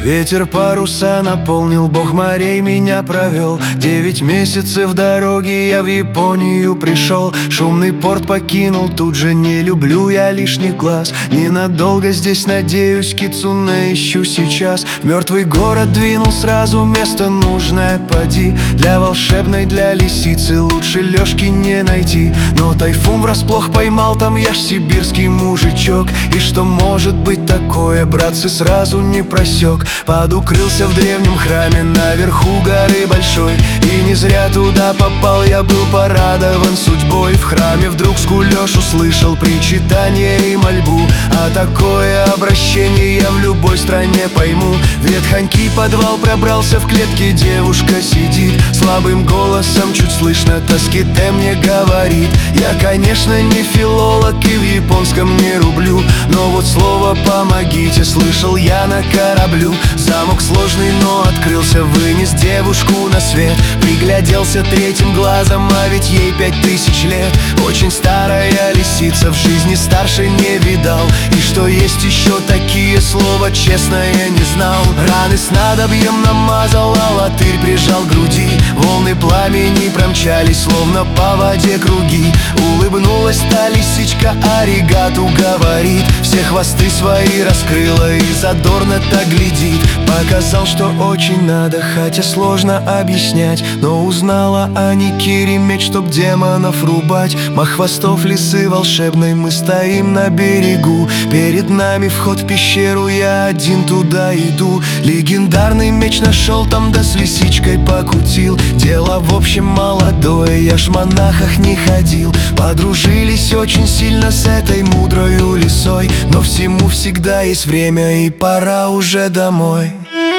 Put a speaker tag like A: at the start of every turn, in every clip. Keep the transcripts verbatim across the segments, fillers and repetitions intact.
A: Ветер паруса наполнил, бог морей меня провел. Девять месяцев дороги я в Японию пришел. Шумный порт покинул, тут же не люблю я лишних глаз. Ненадолго здесь, надеюсь, кицуне ищу сейчас. В мертвый город двинул сразу, место нужное поди. Для волшебной, для лисицы лучше Лёшки не найти. Но тайфун врасплох поймал, там я ж сибирский мужичок. И что может быть такое, братцы, сразу не просек. Подукрылся в древнем храме наверху горы большой. И не зря туда попал, я был порадован судьбой. В храме вдруг скулёж услышал причитание и мольбу. А такое обращение я в любой стране пойму. В ветхонький подвал пробрался, в клетке девушка сидит. Слабым голосом чуть слышно тоските мне говорит: я, конечно, не филолог и в японском не рублю, но вот слово «помогите» слышал я на кораблю. Замок сложный, но открылся, вынес девушку на свет. Пригляделся третьим глазом, а ведь ей пять тысяч лет. Очень старая лисица, в жизни старше не видал. И что есть еще такие слова, честно, я не знал. Раны снадобьем намазал, а латырь прижал к груди. Волны пламени промчались, словно по воде круги. Улыбнулась та лисичка, аригату говорит. Все хвосты свои раскрыла и задорно так глядит. Показал, что очень надо, хотя сложно объяснять. Но узнала о Никире меч, чтоб демонов рубать. Мах хвостов лисы волшебной, мы стоим на берегу. Перед нами вход в пещеру, я один туда иду. Легендарный меч нашел там, да с лисичкой покутил. Дело в общем молодое, я ж в монахах не ходил. Подружились очень сильно с этой мудрою лисой. Но всему всегда есть время, и пора уже домой.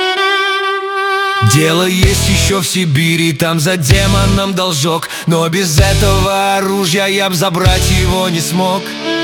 A: Дело есть еще в Сибири, там за демоном должок. Но без этого оружия я б забрать его не смог.